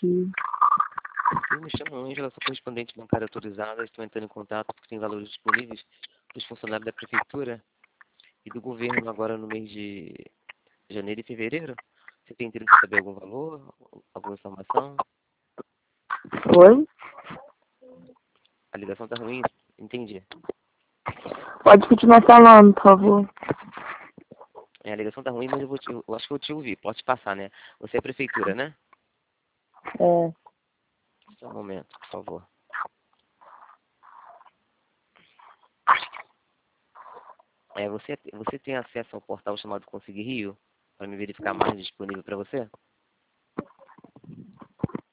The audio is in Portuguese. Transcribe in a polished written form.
aqui. Sim, me chamo Ângela, sou correspondente bancária autorizada. Estou entrando em contato porque tem valores disponíveis dos funcionários da prefeitura e do governo agora no mês de janeiro e fevereiro. Você tem interesse em saber algum valor, alguma informação? Oi? A ligação tá ruim? Entendi. Pode continuar falando, por favor. A ligação tá ruim, mas eu acho que eu te ouvi. Pode passar, né? Você é a prefeitura, né? É. Só um momento, por favor. Você tem acesso ao portal chamado Conseguir Rio? Para me verificar mais disponível para você?